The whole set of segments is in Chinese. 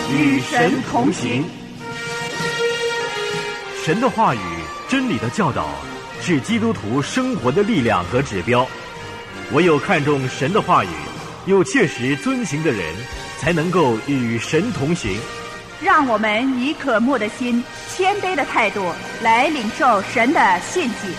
与神同行。 神的话语、真理的教导是基督徒生活的力量和指标。唯有看重神的话语，又切实遵行的人，才能够与神同行。 让我们以渴慕的心、谦卑的态度来领受神的信息。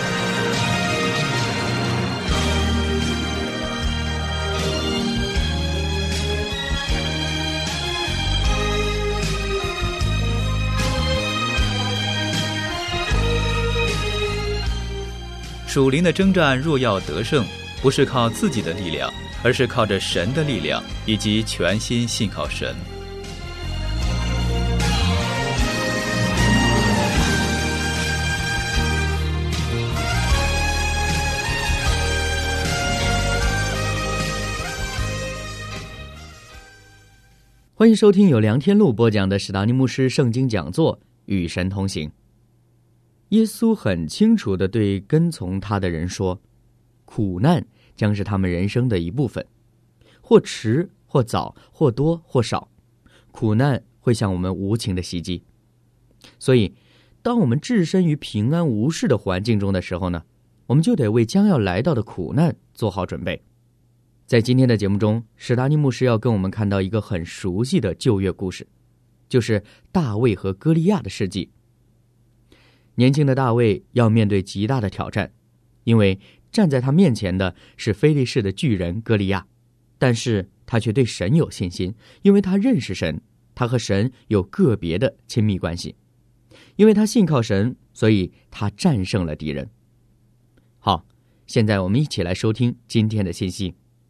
属灵的征战若要得胜，不是靠自己的力量，而是靠着神的力量，以及全心信靠神。 欢迎收听由梁天禄播讲的史达尼牧师圣经讲座《与神同行》。耶稣很清楚地对跟从他的人说，苦难将是他们人生的一部分，或迟或早，或多或少，苦难会向我们无情的袭击。所以当我们置身于平安无事的环境中的时候呢，我们就得为将要来到的苦难做好准备。在今天的节目中，史达尼牧师要跟我们看到一个很熟悉的旧约故事，就是大卫和歌利亚的事迹。年轻的大卫要面对极大的挑战，因为站在他面前的是非利士的巨人歌利亚，但是他却对神有信心，因为他认识神，他和神有个别的亲密关系。因为他信靠神，所以他战胜了敌人。好，现在我们一起来收听今天的信息。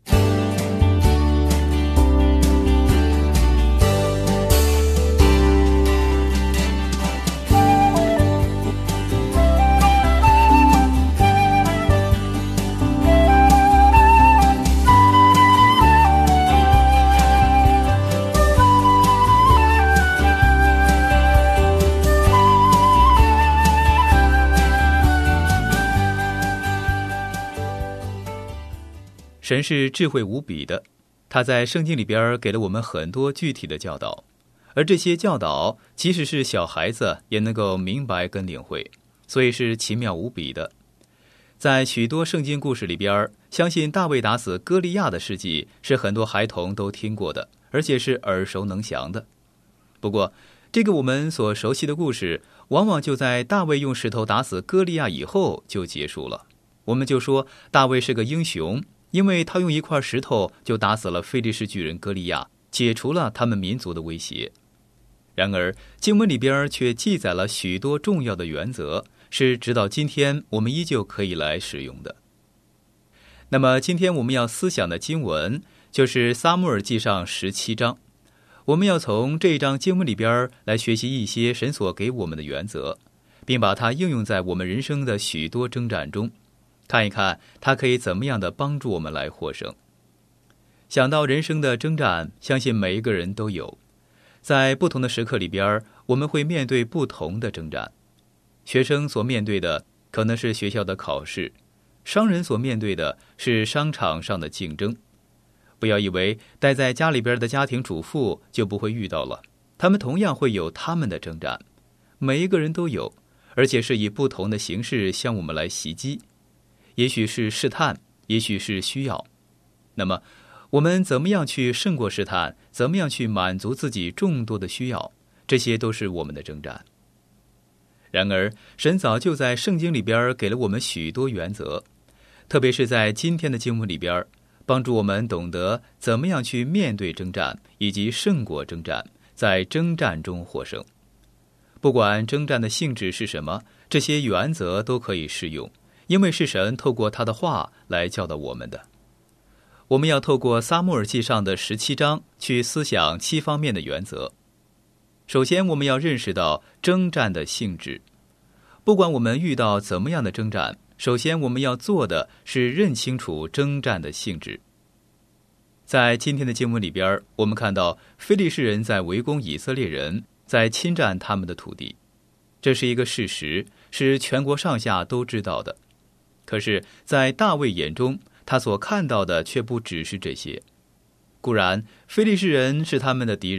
神是智慧无比的，他在圣经里边给了我们很多具体的教导，而这些教导即使是小孩子也能够明白跟领会，所以是奇妙无比的。在许多圣经故事里边，相信大卫打死歌利亚的事迹是很多孩童都听过的，而且是耳熟能详的。不过这个我们所熟悉的故事，往往就在大卫用石头打死歌利亚以后就结束了。我们就说大卫是个英雄，因为他用一块石头就打死了非利士巨人歌利亚，解除了他们民族的威胁。然而经文里边却记载了许多重要的原则，是直到今天我们依旧可以来使用的。那么今天我们要思想的经文就是撒母耳记上17章，我们要从这一章经文里边来学习一些神所给我们的原则，并把它应用在我们人生的许多征战中，看一看它可以怎么样的帮助我们来获胜。想到人生的征战，相信每一个人都有，在不同的时刻里边，我们会面对不同的征战。学生所面对的可能是学校的考试，商人所面对的是商场上的竞争。不要以为待在家里边的家庭主妇就不会遇到了，他们同样会有他们的征战，每一个人都有，而且是以不同的形式向我们来袭击。也许是试探，也许是需要。那么我们怎么样去胜过试探，怎么样去满足自己众多的需要，这些都是我们的征战。然而神早就在圣经里边给了我们许多原则，特别是在今天的经文里边，帮助我们懂得怎么样去面对征战，以及胜过征战，在征战中获胜。不管征战的性质是什么，这些原则都可以适用，因为是神透过他的话来教导我们的。我们要透过撒母耳记上的17章去思想7方面的原则。首先我们要认识到征战的性质，不管我们遇到怎么样的征战，首先我们要做的是认清楚征战的性质。在今天的经文里边，我们看到非利士人在围攻以色列人，在侵占他们的土地，这是一个事实，是全国上下都知道的。可是在大卫眼中，他所看到的却不只是这些。固然非利士人是他们的敌人，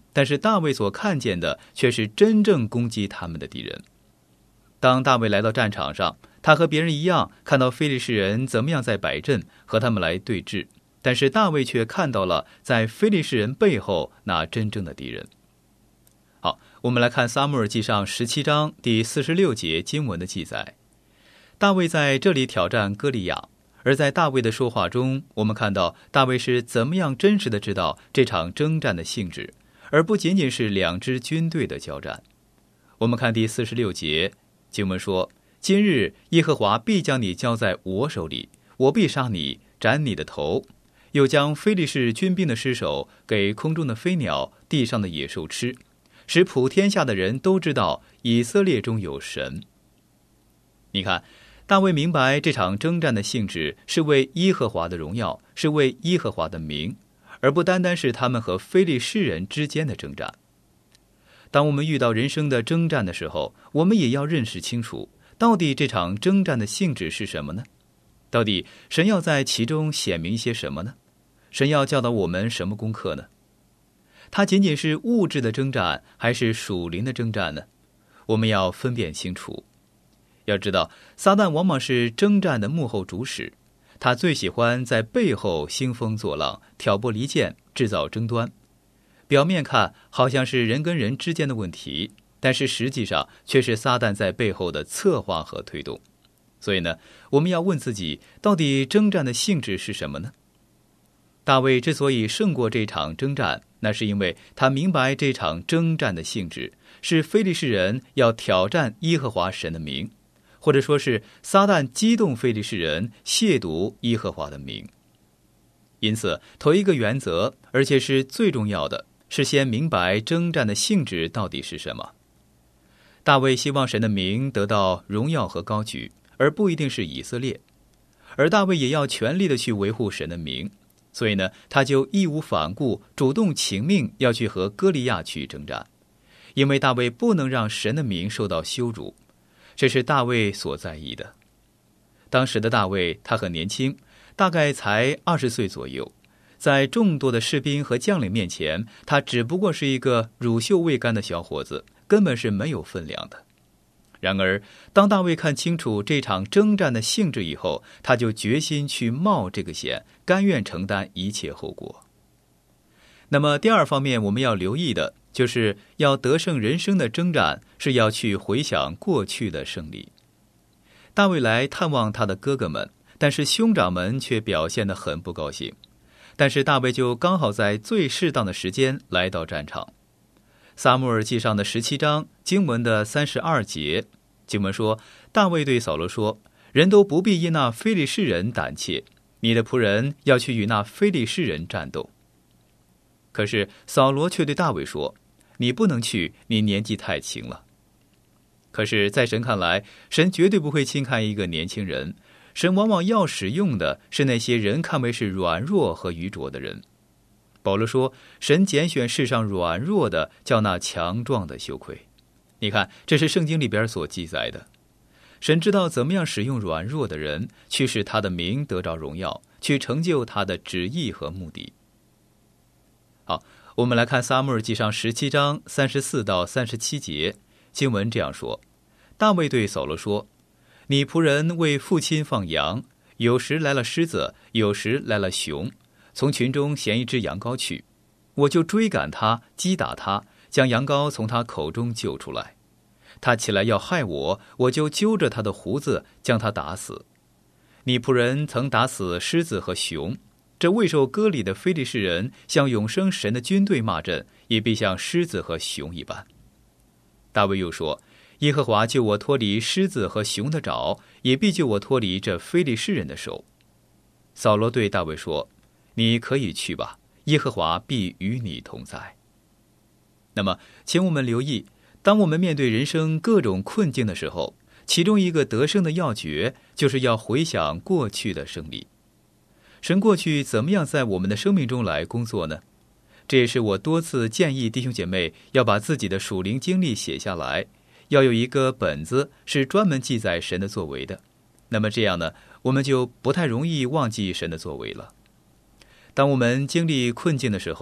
但是大卫所看见的却是真正攻击他们的敌人。当大卫来到战场上，他和别人一样看到非利士人怎么样在摆阵和他们来对峙，但是大卫却看到了在非利士人背后那真正的敌人。好，我们来看撒母耳记上17章第46节经文的记载。大卫在这里挑战歌利亚，而在大卫的说话中，我们看到大卫是怎么样真实的知道这场征战的性质，而不仅仅是两支军队的交战。我们看第46节经文说，今日耶和华必将你交在我手里，我必杀你，斩你的头，又将非利士军兵的尸首给空中的飞鸟，地上的野兽吃，使普天下的人都知道以色列中有神。你看，大卫明白这场征战的性质是为耶和华的荣耀，是为耶和华的名，而不单单是他们和非利士人之间的征战。当我们遇到人生的征战的时候，我们也要认识清楚，到底这场征战的性质是什么呢？到底神要在其中显明一些什么呢？神要教导我们什么功课呢？它仅仅是物质的征战，还是属灵的征战呢？我们要分辨清楚。要知道，撒旦往往是征战的幕后主使，他最喜欢在背后兴风作浪，挑拨离间，制造争端。表面看好像是人跟人之间的问题，但是实际上却是撒旦在背后的策划和推动。所以呢，我们要问自己，到底征战的性质是什么呢？大卫之所以胜过这场征战，那是因为他明白这场征战的性质是非利士人要挑战耶和华神的名，或者说是撒旦激动非利士人亵渎耶和华的名。因此，头一个原则，而且是最重要的，是先明白征战的性质到底是什么。大卫希望神的名得到荣耀和高举，而不一定是以色列。而大卫也要全力的去维护神的名，所以呢，他就义无反顾，主动请命要去和歌利亚去征战，因为大卫不能让神的名受到羞辱，这是大卫所在意的。当时的大卫他很年轻，大概才20岁左右，在众多的士兵和将领面前，他只不过是一个乳臭未干的小伙子，根本是没有分量的。然而，当大卫看清楚这场征战的性质以后，他就决心去冒这个险，甘愿承担一切后果。那么第二方面我们要留意的，就是要得胜人生的征战，是要去回想过去的胜利。大卫来探望他的哥哥们，但是兄长们却表现得很不高兴。但是大卫就刚好在最适当的时间来到战场。撒母耳记上的17章经文的32节，经文说，大卫对扫罗说，人都不必因那非利士人胆怯，你的仆人要去与那非利士人战斗。可是扫罗却对大卫说，你不能去，你年纪太轻了。可是在神看来，神绝对不会轻看一个年轻人，神往往要使用的是那些人看为是软弱和愚拙的人。保罗说，神拣选世上软弱的，叫那强壮的羞愧。你看，这是圣经里边所记载的。神知道怎么样使用软弱的人，去使他的名得着荣耀，去成就他的旨意和目的。好，我们来看撒母耳记上17章34到37节，经文这样说，大卫对扫罗说，你仆人为父亲放羊，有时来了狮子，有时来了熊，从群中衔一只羊羔去，我就追赶他，击打他，将羊羔从他口中救出来。他起来要害我，我就揪着他的胡子，将他打死。你仆人曾打死狮子和熊，这未受割礼的非利士人向永生神的军队骂阵，也必像狮子和熊一般。大卫又说，耶和华救我脱离狮子和熊的爪，也必救我脱离这非利士人的手。扫罗对大卫说，你可以去吧，耶和华必与你同在。那么请我们留意，当我们面对人生各种困境的时候，其中一个得胜的要诀，就是要回想过去的胜利。神过去怎么样在我们的生命中来工作呢？这也是我多次建议弟兄姐妹要把自己的属灵经历写下来，要有一个本子是专门记载神的作为的。那么这样呢，我们就不太容易忘记神的作为了。当我们经历困境的时候，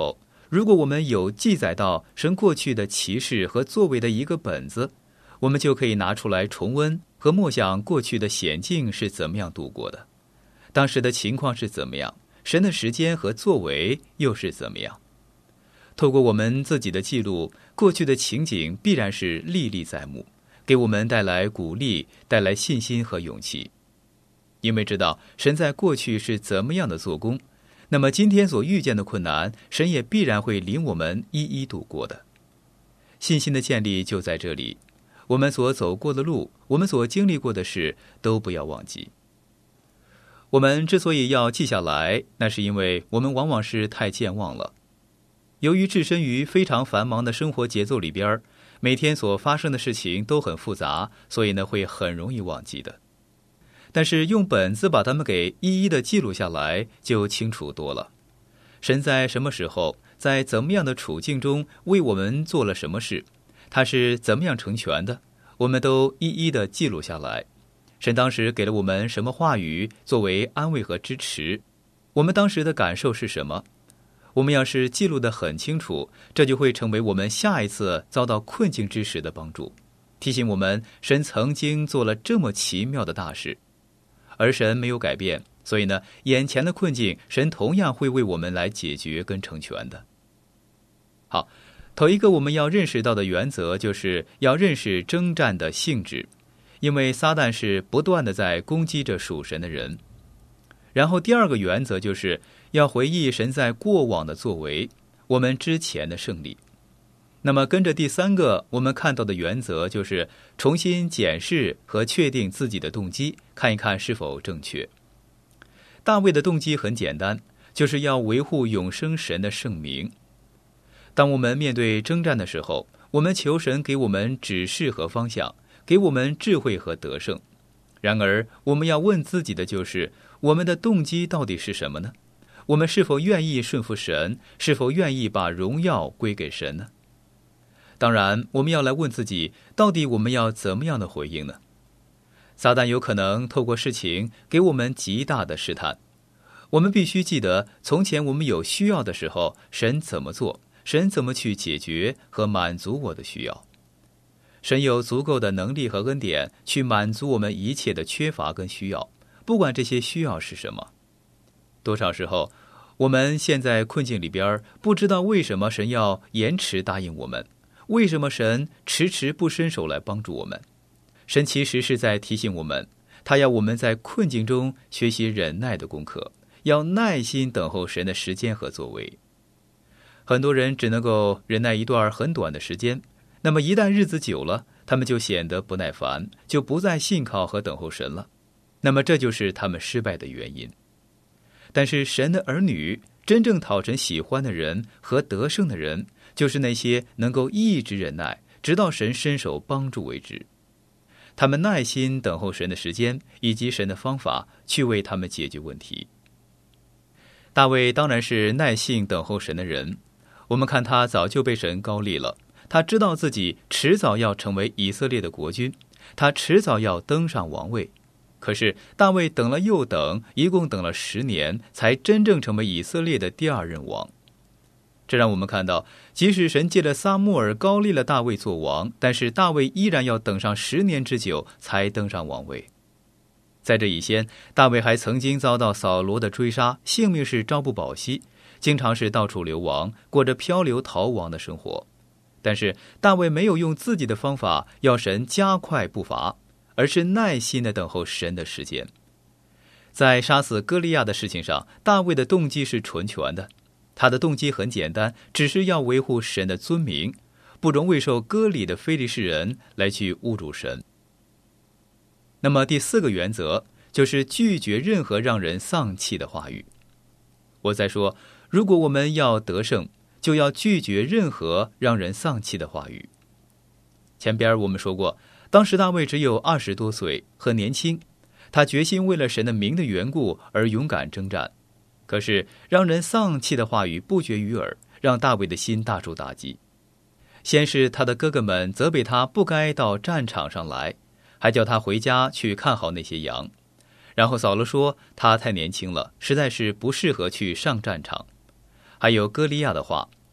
如果我们有记载到神过去的奇事和作为的一个本子，我们就可以拿出来重温和默想过去的险境是怎么样度过的，当时的情况是怎么样，神的时间和作为又是怎么样。透过我们自己的记录，过去的情景必然是历历在目，给我们带来鼓励，带来信心和勇气。因为知道神在过去是怎么样的做工，那么今天所遇见的困难，神也必然会领我们一一度过的。信心的建立就在这里，我们所走过的路，我们所经历过的事，都不要忘记。我们之所以要记下来，那是因为我们往往是太健忘了。由于置身于非常繁忙的生活节奏里边，每天所发生的事情都很复杂，所以呢会很容易忘记的。但是用本子把它们给一一的记录下来，就清楚多了。神在什么时候，在怎么样的处境中为我们做了什么事，他是怎么样成全的，我们都一一的记录下来。神当时给了我们什么话语作为安慰和支持，我们当时的感受是什么，我们要是记录得很清楚，这就会成为我们下一次遭到困境之时的帮助，提醒我们神曾经做了这么奇妙的大事，而神没有改变，所以呢，眼前的困境神同样会为我们来解决跟成全的。好，头一个我们要认识到的原则，就是要认识征战的性质，因为撒旦是不断的在攻击着属神的人。然后第二个原则就是要回忆神在过往的作为，我们之前的胜利。那么跟着第三个我们看到的原则，就是重新检视和确定自己的动机，看一看是否正确。大卫的动机很简单，就是要维护永生神的圣名。当我们面对征战的时候，我们求神给我们指示和方向，给我们智慧和得胜。然而我们要问自己的就是，我们的动机到底是什么呢？我们是否愿意顺服神？是否愿意把荣耀归给神呢？当然我们要来问自己，到底我们要怎么样的回应呢？撒旦有可能透过事情给我们极大的试探，我们必须记得从前我们有需要的时候，神怎么做，神怎么去解决和满足我的需要。神有足够的能力和恩典去满足我们一切的缺乏跟需要，不管这些需要是什么。多少时候我们现在困境里边，不知道为什么神要延迟答应我们，为什么神迟迟不伸手来帮助我们。神其实是在提醒我们，他要我们在困境中学习忍耐的功课，要耐心等候神的时间和作为。很多人只能够忍耐一段很短的时间，那么一旦日子久了，他们就显得不耐烦，就不再信靠和等候神了。那么这就是他们失败的原因。但是神的儿女，真正讨神喜欢的人和得胜的人，就是那些能够一直忍耐，直到神伸手帮助为止。他们耐心等候神的时间以及神的方法，去为他们解决问题。大卫当然是耐心等候神的人，我们看他早就被神膏立了，他知道自己迟早要成为以色列的国君，他迟早要登上王位。可是大卫等了又等，一共等了10年，才真正成为以色列的第2任王。这让我们看到，即使神借着撒母耳膏立了大卫做王，但是大卫依然要等上10年之久才登上王位。在这以前，大卫还曾经遭到扫罗的追杀，性命是朝不保夕，经常是到处流亡，过着漂流逃亡的生活。但是大卫没有用自己的方法要神加快步伐，而是耐心地等候神的时间。在杀死歌利亚的事情上，大卫的动机是纯全的，他的动机很简单，只是要维护神的尊名，不容未受割礼的非利士人来去侮辱神。那么第4个原则就是拒绝任何让人丧气的话语。我再说，如果我们要得胜，就要拒绝任何让人丧气的话语。前边我们说过，当时大卫只有20多岁，很年轻，他决心为了神的名的缘故而勇敢征战。可是让人丧气的话语不绝于耳，让大卫的心大受打击。先是他的哥哥们责备他不该到战场上来，还叫他回家去看好那些羊。然后扫罗说他太年轻了，实在是不适合去上战场。还有歌利亚的话，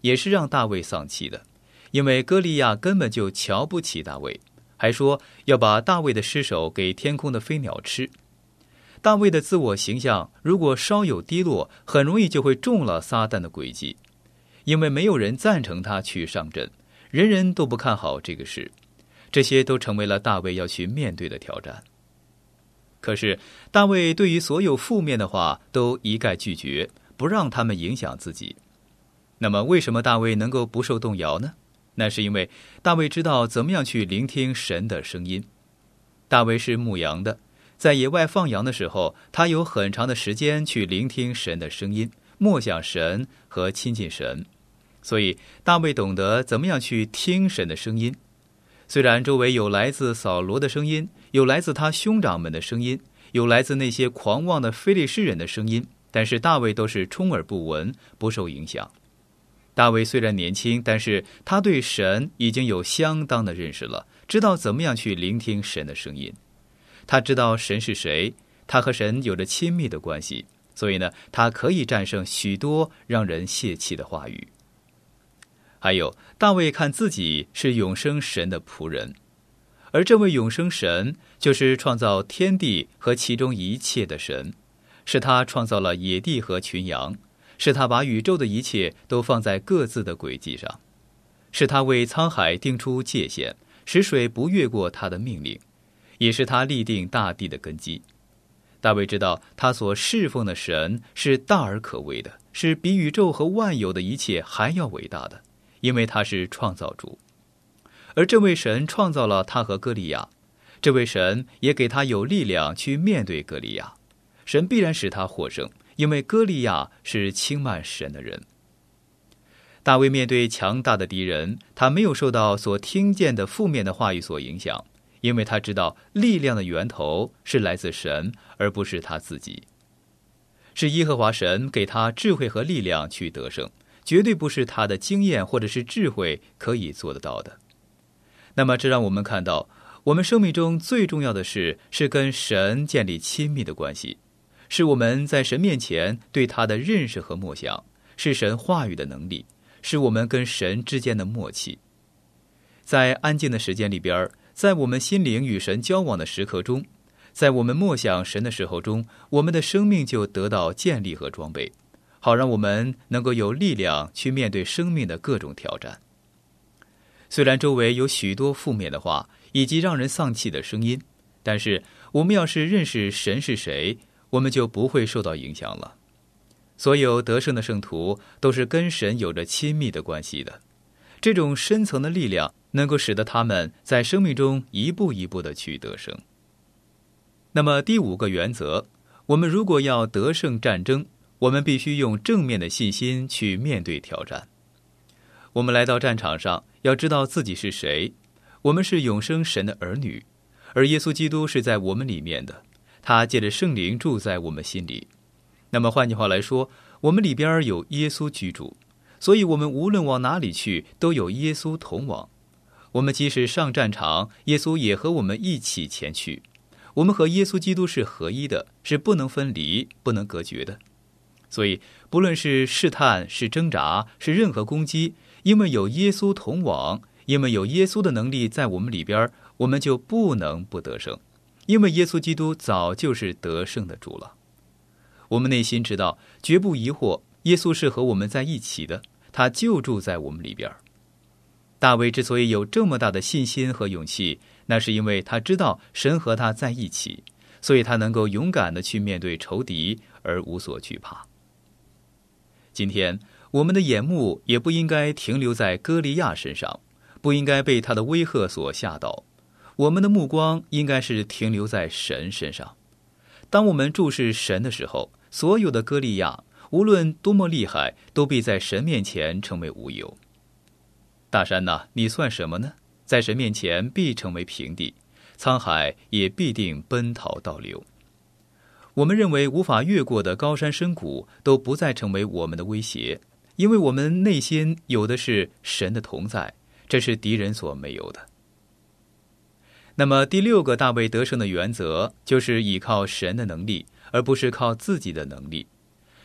也是让大卫丧气的，因为歌利亚根本就瞧不起大卫，还说要把大卫的尸首给天空的飞鸟吃。大卫的自我形象如果稍有低落，很容易就会中了撒旦的诡计，因为没有人赞成他去上阵，人人都不看好这个事，这些都成为了大卫要去面对的挑战。可是大卫对于所有负面的话都一概拒绝，不让他们影响自己。那么为什么大卫能够不受动摇呢？那是因为大卫知道怎么样去聆听神的声音。大卫是牧羊的，在野外放羊的时候，他有很长的时间去聆听神的声音，默想神和亲近神。所以大卫懂得怎么样去听神的声音。虽然周围有来自扫罗的声音，有来自他兄长们的声音，有来自那些狂妄的非利士人的声音，但是大卫都是充耳不闻，不受影响。大卫虽然年轻，但是他对神已经有相当的认识了，知道怎么样去聆听神的声音。他知道神是谁，他和神有着亲密的关系，所以呢，他可以战胜许多让人泄气的话语。还有，大卫看自己是永生神的仆人，而这位永生神就是创造天地和其中一切的神，是他创造了野地和群羊，是他把宇宙的一切都放在各自的轨迹上，是他为沧海定出界限，使水不越过他的命令，也是他立定大地的根基。大卫知道他所侍奉的神是大而可畏的，是比宇宙和万有的一切还要伟大的，因为他是创造主。而这位神创造了他和歌利亚，这位神也给他有力量去面对歌利亚，神必然使他获胜，因为歌利亚是轻慢神的人。大卫面对强大的敌人，他没有受到所听见的负面的话语所影响，因为他知道力量的源头是来自神，而不是他自己。是耶和华神给他智慧和力量去得胜，绝对不是他的经验或者是智慧可以做得到的。那么这让我们看到，我们生命中最重要的事是跟神建立亲密的关系，是我们在神面前对他的认识和默想，是神话语的能力，是我们跟神之间的默契。在安静的时间里边，在我们心灵与神交往的时刻中，在我们默想神的时候中，我们的生命就得到建立和装备，好让我们能够有力量去面对生命的各种挑战。虽然周围有许多负面的话以及让人丧气的声音，但是我们要是认识神是谁，我们就不会受到影响了。所有得胜的圣徒都是跟神有着亲密的关系的，这种深层的力量能够使得他们在生命中一步一步的去得胜。那么第5个原则，我们如果要得胜战争，我们必须用正面的信心去面对挑战。我们来到战场上，要知道自己是谁，我们是永生神的儿女，而耶稣基督是在我们里面的，他借着圣灵住在我们心里。那么换句话来说，我们里边有耶稣居住，所以我们无论往哪里去，都有耶稣同往。我们即使上战场，耶稣也和我们一起前去。我们和耶稣基督是合一的，是不能分离、不能隔绝的。所以不论是试探、是挣扎、是任何攻击，因为有耶稣同往，因为有耶稣的能力在我们里边，我们就不能不得胜，因为耶稣基督早就是得胜的主了。我们内心知道，绝不疑惑，耶稣是和我们在一起的，他就住在我们里边。大卫之所以有这么大的信心和勇气，那是因为他知道神和他在一起，所以他能够勇敢地去面对仇敌而无所惧怕。今天我们的眼目也不应该停留在歌利亚身上，不应该被他的威吓所吓倒，我们的目光应该是停留在神身上。当我们注视神的时候，所有的歌利亚无论多么厉害，都必在神面前成为无有。大山哪，你算什么呢？在神面前必成为平地，沧海也必定奔逃倒流。我们认为无法越过的高山深谷都不再成为我们的威胁，因为我们内心有的是神的同在，这是敌人所没有的。那么第6个大卫得胜的原则，就是依靠神的能力，而不是靠自己的能力。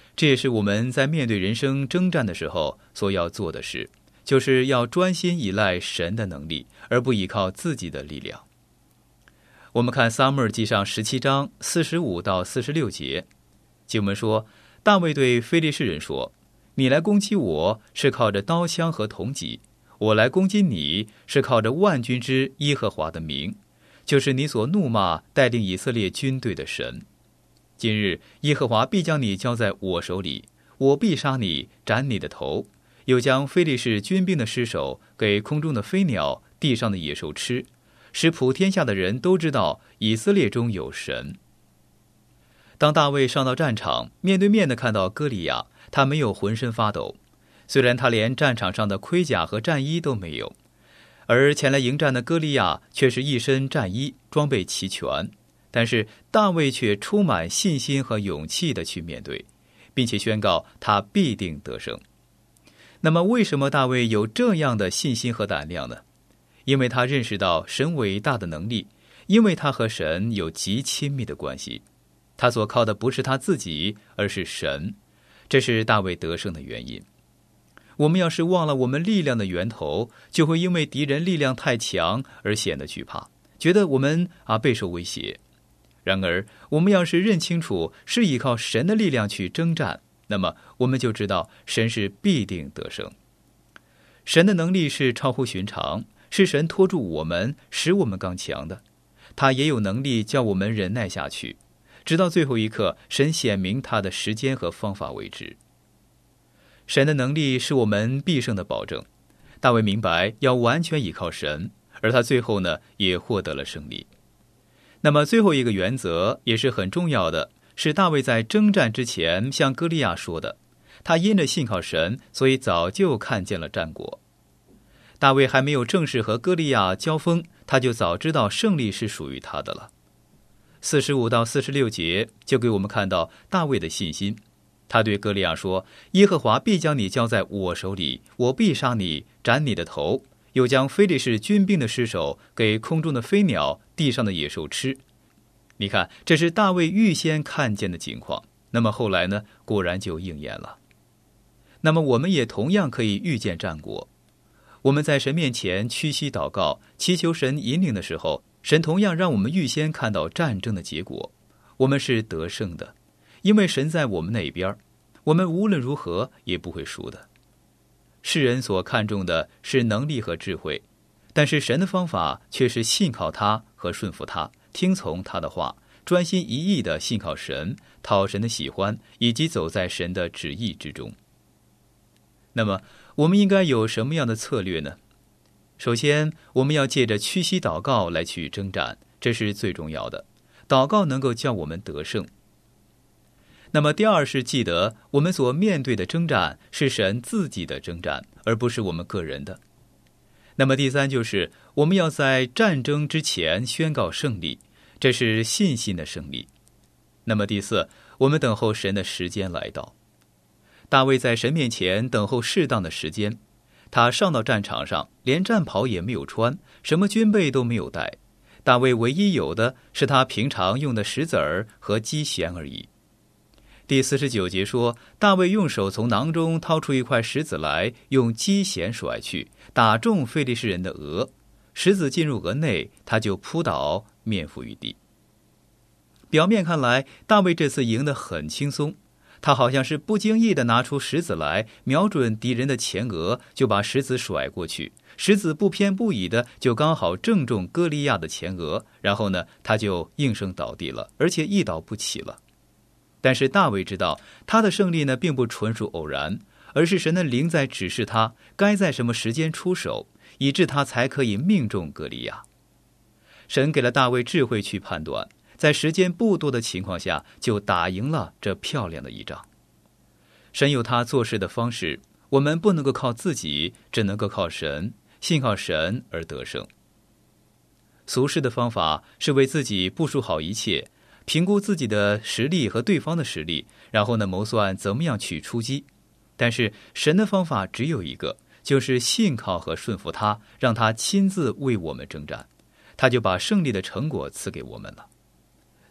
这也是我们在面对人生征战的时候所要做的事，就是要专心依赖神的能力，而不依靠自己的力量。我们看撒母耳记上17章45到46节，经文说，大卫对非利士人说，你来攻击我是靠着刀枪和铜戟，我来攻击你是靠着万军之耶和华的名，就是你所怒骂带领以色列军队的神。今日耶和华必将你交在我手里，我必杀你，斩你的头，又将非利士军兵的尸首给空中的飞鸟、地上的野兽吃，使普天下的人都知道以色列中有神。当大卫上到战场，面对面地看到歌利亚，他没有浑身发抖，虽然他连战场上的盔甲和战衣都没有，而前来迎战的歌利亚却是一身战衣，装备齐全，但是大卫却充满信心和勇气地去面对，并且宣告他必定得胜。那么为什么大卫有这样的信心和胆量呢？因为他认识到神伟大的能力，因为他和神有极亲密的关系，他所靠的不是他自己，而是神，这是大卫得胜的原因。我们要是忘了我们力量的源头，就会因为敌人力量太强而显得惧怕，觉得我们备受威胁。然而我们要是认清楚是依靠神的力量去征战，那么我们就知道神是必定得胜。神的能力是超乎寻常，是神托住我们，使我们刚强的。他也有能力叫我们忍耐下去，直到最后一刻，神显明他的时间和方法为止。神的能力是我们必胜的保证。大卫明白要完全依靠神，而他最后呢，也获得了胜利。那么最后一个原则也是很重要的，是大卫在征战之前向歌利亚说的，他因着信靠神，所以早就看见了战果。大卫还没有正式和歌利亚交锋，他就早知道胜利是属于他的了。45到46节就给我们看到大卫的信心。他对歌利亚说，耶和华必将你交在我手里，我必杀你，斩你的头，又将非利士军兵的尸首给空中的飞鸟、地上的野兽吃。你看，这是大卫预先看见的情况，那么后来呢，果然就应验了。那么我们也同样可以预见战果。我们在神面前屈膝祷告，祈求神引领的时候，神同样让我们预先看到战争的结果，我们是得胜的，因为神在我们那边，我们无论如何也不会输的。世人所看重的是能力和智慧，但是神的方法却是信靠他和顺服他，听从他的话，专心一意地信靠神，讨神的喜欢，以及走在神的旨意之中。那么我们应该有什么样的策略呢？首先，我们要借着屈膝祷告来去征战，这是最重要的。祷告能够叫我们得胜。那么第二是记得我们所面对的征战是神自己的征战，而不是我们个人的。那么第三就是我们要在战争之前宣告胜利，这是信心的胜利。那么第四，我们等候神的时间来到。大卫在神面前等候适当的时间，他上到战场上，连战袍也没有穿，什么军备都没有带。大卫唯一有的是他平常用的石子儿和机弦而已。第49节说，大卫用手从囊中掏出一块石子来，用机弦甩去，打中非利士人的额，石子进入额内，他就扑倒，面伏于地。表面看来，大卫这次赢得很轻松，他好像是不经意地拿出石子来，瞄准敌人的前额，就把石子甩过去，石子不偏不倚的就刚好正中歌利亚的前额，然后呢，他就应声倒地了，而且一倒不起了。但是大卫知道，他的胜利呢，并不纯属偶然，而是神的灵在指示他该在什么时间出手，以致他才可以命中歌利亚。神给了大卫智慧去判断，在时间不多的情况下，就打赢了这漂亮的一仗。神有他做事的方式，我们不能够靠自己，只能够靠神，信靠神而得胜。俗世的方法是为自己部署好一切，评估自己的实力和对方的实力，然后呢，谋算怎么样去出击。但是神的方法只有一个，就是信靠和顺服他，让他亲自为我们征战，他就把胜利的成果赐给我们了。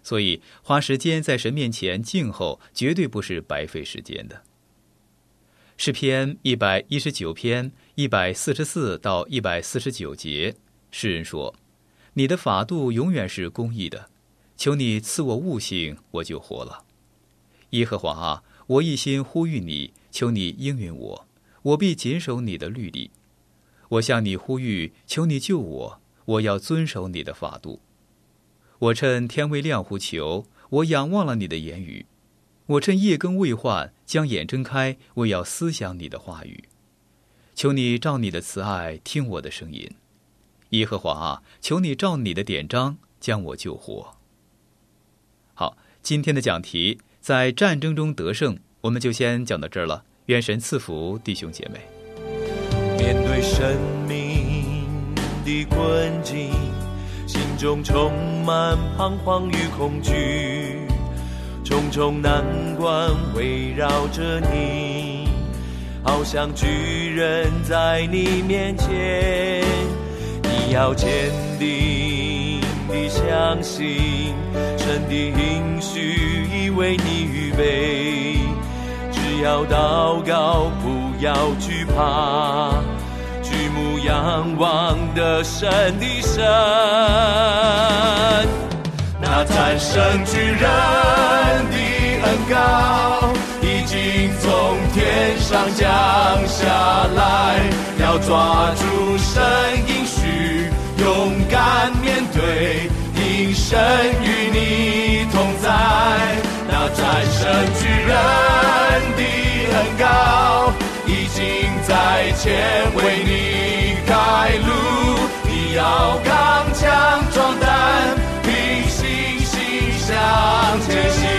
所以花时间在神面前静候，绝对不是白费时间的。诗篇119篇144到149节，诗人说：你的法度永远是公义的，求你赐我悟性，我就活了。耶和华啊，我一心呼吁你，求你应允我，我必谨守你的律例。我向你呼吁，求你救我，我要遵守你的法度。我趁天未亮呼求，我仰望了你的言语。我趁夜更未换，将眼睁开，我要思想你的话语。求你照你的慈爱听我的声音。耶和华啊，求你照你的典章将我救活。好，今天的讲题在战争中得胜，我们就先讲到这儿了。愿神赐福弟兄姐妹。 面对生命的困境，心中充满彷徨与恐惧，重重难关围绕着你，好像巨人在你面前。你要坚定地相信，神的应许已为你预备，只要祷告，不要惧怕，举目仰望的神的神，那战胜巨人的恩膏已经从天上降下来，要抓住神应许，勇敢面对，因神与你同在。那战胜巨人的恩膏已经在前为你开路，你要刚强壮胆，凭信心向前行。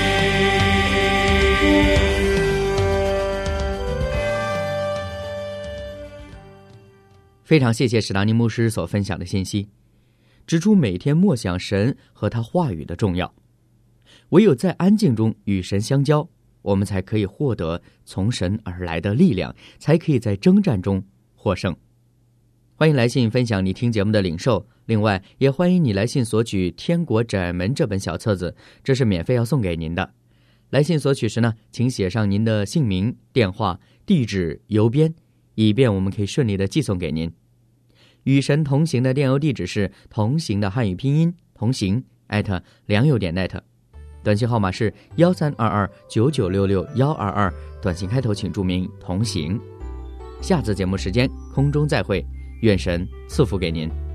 非常谢谢史达尼牧师所分享的信息，指出每天默想神和他话语的重要。唯有在安静中与神相交，我们才可以获得从神而来的力量，才可以在征战中获胜。欢迎来信分享你听节目的领受，另外也欢迎你来信索取《天国窄门》这本小册子，这是免费要送给您的。来信索取时呢，请写上您的姓名、电话、地址、邮编，以便我们可以顺利的寄送给您。与神同行的电邮地址是同行的汉语拼音同行@良友.net， 短信号码是132299662122，短信开头请注明同行。下次节目时间空中再会，愿神赐福给您。